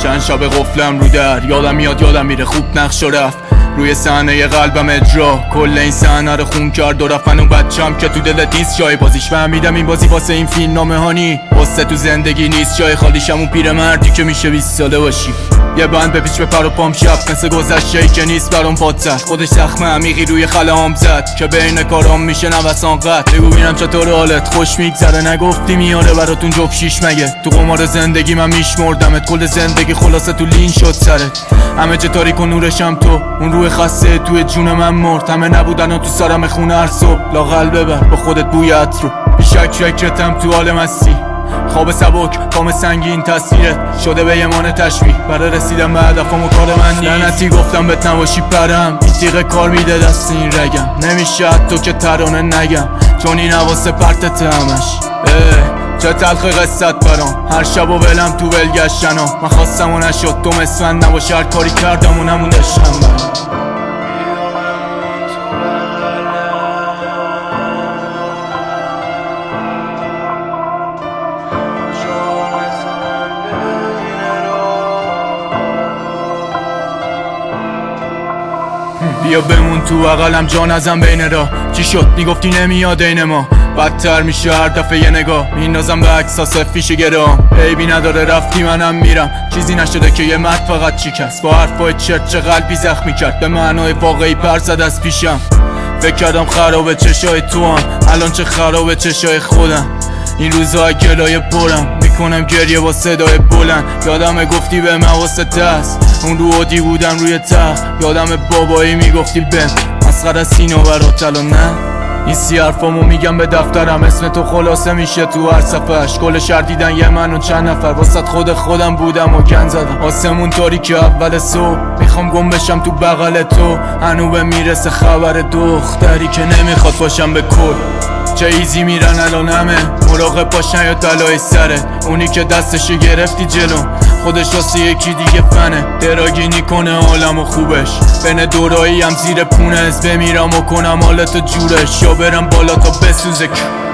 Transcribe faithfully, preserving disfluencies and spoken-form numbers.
چند شب قفلم رو در، یادم میاد یادم میره خوب نقش رفت روی صحنه قلبم اجرا. کل این صحنه رو خون کرد و رفتن اون بچم که تو دلت نیست جای بازیش. فهمیدم این بازی واسه این فیلم نامه هانی واسه تو زندگی نیست جای خالیشم. اون پیرمردی که میشه بیست ساله باشی، یه بند بپیچ به پر و پام شب مثل گذشته که نیست برام پادزد. خودش زخم عمیقی روی خلام زد که بین کارام میشه نوسان قد. بگو ببینم چطور حالت خوش میگذره، نگفتی میاره براتون جفت شیش مگه؟ تو قمار زندگی من میشمردمت، کل زندگی خلاصه تو لین شد سرت. همه جا تاریک و نورشم تو، اون روح خسته توی جون من مرد. همه نبودن و تو سرم خونه هر صبح، لاغل ببر با خودت بوی عطر رو. بیشک فکرتم تو حال مستی، خواب سبک کام سنگین تصویرت شده به یمان تشبیه. برای رسیدم به هدفم و کار من نیست، لعنتی گفتم بهت نباشی پرم. این تیغ کار میده دست این رگم، نمیشه حتی که ترانه نگم چون این حواسه پرتت همش. چه تلخ قصت برام، هر شب و ولم تو ولگشتنم. من خواستم و نشد، تو مثل من نباشه، هر کاری کردم و نمون داشتم برام. بیا بمون تو بغلم جا نزن بین را. چی شد میگفتی نمیاد این ما، بدتر میشه هر دفعه یه نگاه. میندازم به عکساس فیش گرام، عیبی نداره رفتی منم میرم. چیزی نشده که یه مرد فقط چیکست با حرفای چرت چه قلبی زخمی کرد. به معنای واقعی پر زد از پیشم، فکر کردم خرابه چشای تو هم، الان چه خرابه چشای خودم. این روزا گلای پرم میکنم گریه با صدای بلند. یادم گفتی به مواسط است، اون رو عادی بودم روی تخت. یادم بابایی میگفتی بم مسخره سینا برات الان نه. این سی حرفامو میگم به دفترم، اسم تو خلاصه میشه تو هر صفحش. کل شهر دیدن یه من و چند نفر، واسط خود خودم بودم و گن زدم. آسمون تاریک اول صبح، میخوام گم بشم تو بغل تو. هنوبه میرسه خبر دختری که نمیخواد باشم به کل. چه ایزی میرن الان همه، مراقب باشن یا تلای سره. اونی که دستشو گرفتی جلو، خودش واسه یکی دیگه فنه. دراگینی کنه عالم و خوبش، بین دورایی هم زیر پونه. از بمیرم و کنم حالتو جورش، یا برم بالا تا بسوزه.